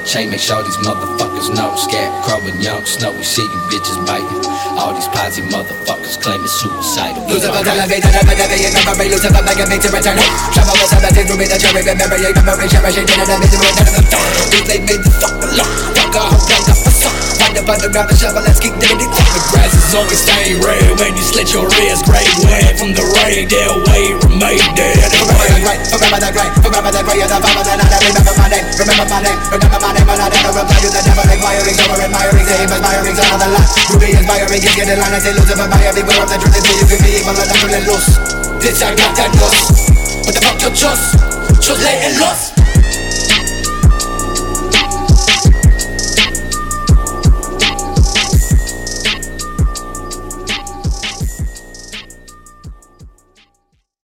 chain, make sure these motherfuckers know. Scarecrow and Young Snow, we see you bitches biting. All these posse motherfuckers claiming suicidal. Lucifer television, never deviate, memory. Lucifer begging me to return. Travel with seventeen, through me the cherry, remember your memory, cherishing, did it, and it's a they made the fuck alone. Fuck a hoe, don't got for some. Find up under grab a shovel, let's keep digging it. The grass is always staying red when you slit your wrist. Great wet from the rain, they'll wait, remain dead. Forever the great, forever the great, the father that I remember my name, remember my name, remember my name, when I never reply to the devil inquiring, over admiring, the him admiring, another lie. Ruby inspiring, kick it in line, I say Lucifer by everywhere of the truth, until you can be evil and naturally loose. This I got that loose. What the fuck you just lay and lost.